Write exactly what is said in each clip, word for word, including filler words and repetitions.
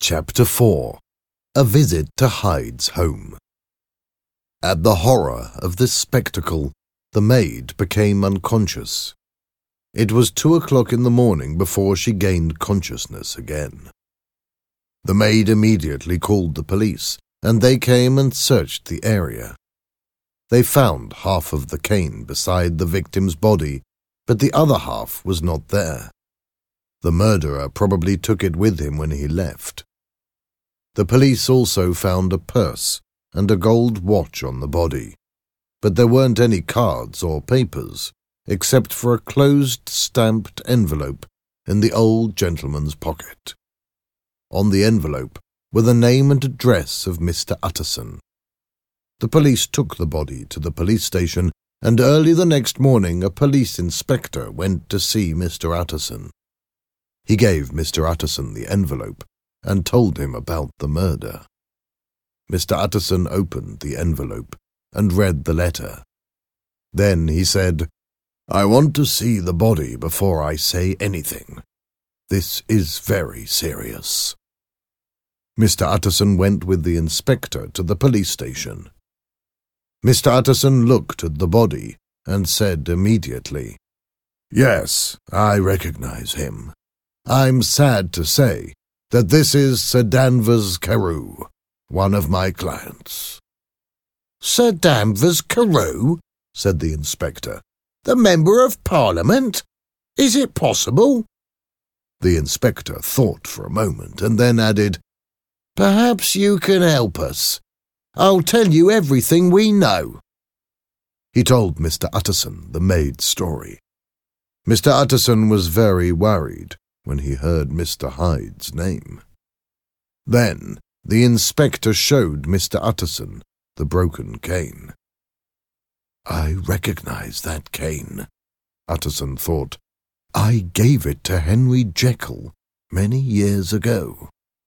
Chapter four. A Visit to Hyde's Home. At the horror of this spectacle, the maid became unconscious. It was two o'clock in the morning before she gained consciousness again. The maid immediately called the police, and they came and searched the area. They found half of the cane beside the victim's body, but the other half was not there. The murderer probably took it with him when he left. The police also found a purse and a gold watch on the body, but there weren't any cards or papers, except for a closed stamped envelope in the old gentleman's pocket. On the envelope were the name and address of Mister Utterson. The police took the body to the police station, and early the next morning a police inspector went to see Mister Utterson. He gave Mister Utterson the envelope and told him about the murder. Mister Utterson opened the envelope and read the letter. Then he said, "I want to see the body before I say anything. This is very serious." Mister Utterson went with the inspector to the police station. Mister Utterson looked at the body and said immediately, "Yes, I recognize him. I'm sad to say that this is Sir Danvers Carew, one of my clients." "Sir Danvers Carew?" said the inspector. "The Member of Parliament? Is it possible?" The inspector thought for a moment and then added, "Perhaps you can help us. I'll tell you everything we know." He told Mister Utterson the maid's story. Mister Utterson was very worried when he heard Mister Hyde's name. Then the inspector showed Mister Utterson the broken cane. "I recognize that cane," Utterson thought. "I gave it to Henry Jekyll many years ago."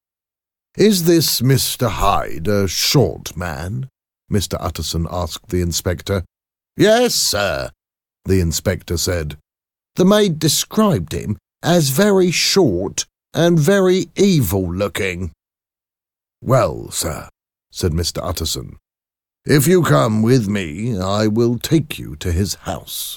"Is this Mister Hyde a short man?" Mister Utterson asked the inspector. "Yes, sir," the inspector said. "The maid described him as very short and very evil-looking." "Well, sir," said Mister Utterson, "if you come with me, I will take you to his house."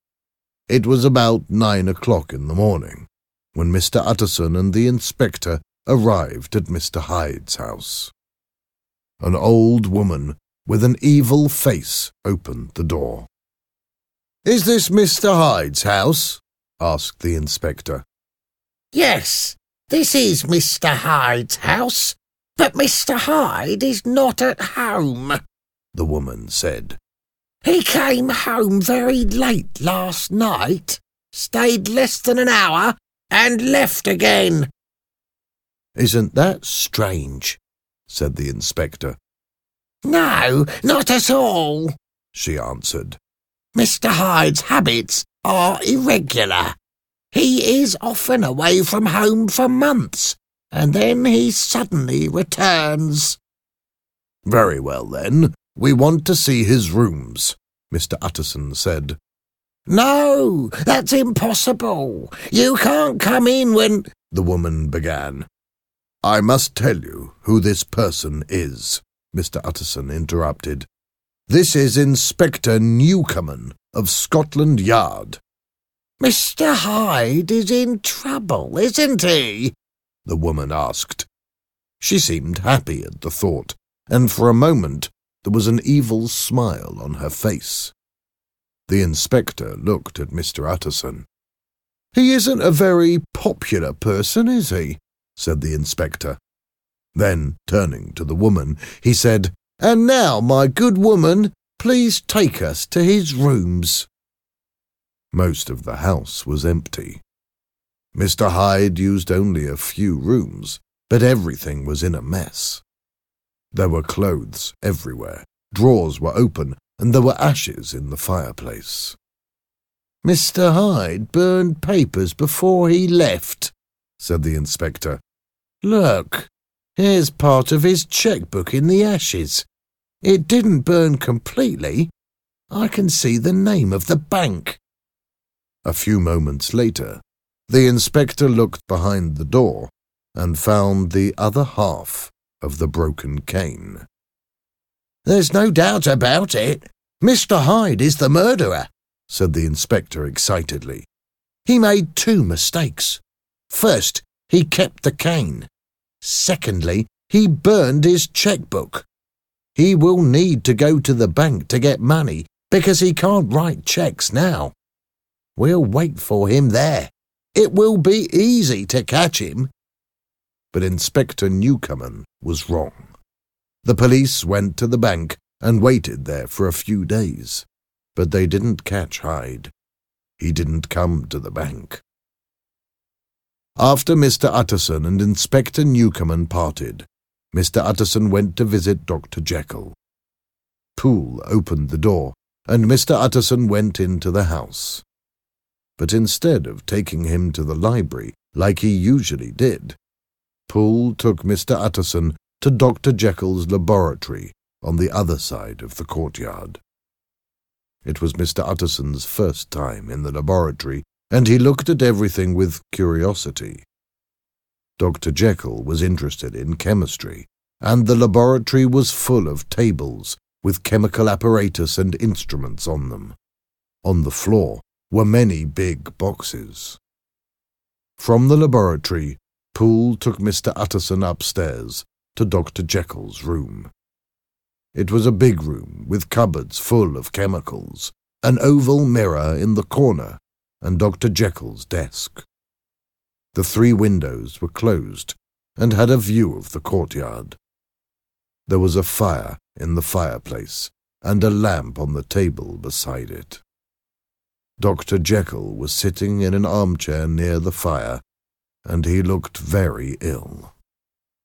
It was about nine o'clock in the morning when Mister Utterson and the inspector arrived at Mister Hyde's house. An old woman with an evil face opened the door. "Is this Mister Hyde's house?" asked the inspector. "Yes, this is Mister Hyde's house, but Mister Hyde is not at home," the woman said. "He came home very late last night, stayed less than an hour, and left again." "Isn't that strange?" said the inspector. "No, not at all," she answered. "Mister Hyde's habits are irregular. He is often away from home for months, and then he suddenly returns." "Very well, then. We want to see his rooms," Mister Utterson said. "No, that's impossible. You can't come in when—" the woman began. "I must tell you who this person is," Mister Utterson interrupted. "This is Inspector Newcomen of Scotland Yard." "Mister Hyde is in trouble, isn't he?" the woman asked. She seemed happy at the thought, and for a moment there was an evil smile on her face. The inspector looked at Mister Utterson. "He isn't a very popular person, is he?" said the inspector. Then, turning to the woman, he said, "And now, my good woman, please take us to his rooms." Most of the house was empty. Mister Hyde used only a few rooms, but everything was in a mess. There were clothes everywhere, drawers were open, and there were ashes in the fireplace. "Mister Hyde burned papers before he left," said the inspector. "Look, here's part of his cheque-book in the ashes. It didn't burn completely. I can see the name of the bank." A few moments later, the inspector looked behind the door and found the other half of the broken cane. "There's no doubt about it. Mister Hyde is the murderer," said the inspector excitedly. "He made two mistakes. First, he kept the cane. Secondly, he burned his checkbook. He will need to go to the bank to get money because he can't write checks now. We'll wait for him there. It will be easy to catch him." But Inspector Newcomen was wrong. The police went to the bank and waited there for a few days, but they didn't catch Hyde. He didn't come to the bank. After Mister Utterson and Inspector Newcomen parted, Mister Utterson went to visit Doctor Jekyll. Poole opened the door, and Mister Utterson went into the house. But instead of taking him to the library like he usually did, Poole took Mister Utterson to Doctor Jekyll's laboratory on the other side of the courtyard. It was Mister Utterson's first time in the laboratory, and he looked at everything with curiosity. Doctor Jekyll was interested in chemistry, and the laboratory was full of tables with chemical apparatus and instruments on them. On the floor were many big boxes. From the laboratory, Poole took Mister Utterson upstairs to Doctor Jekyll's room. It was a big room with cupboards full of chemicals, an oval mirror in the corner, and Doctor Jekyll's desk. The three windows were closed and had a view of the courtyard. There was a fire in the fireplace and a lamp on the table beside it. Doctor Jekyll was sitting in an armchair near the fire, and he looked very ill.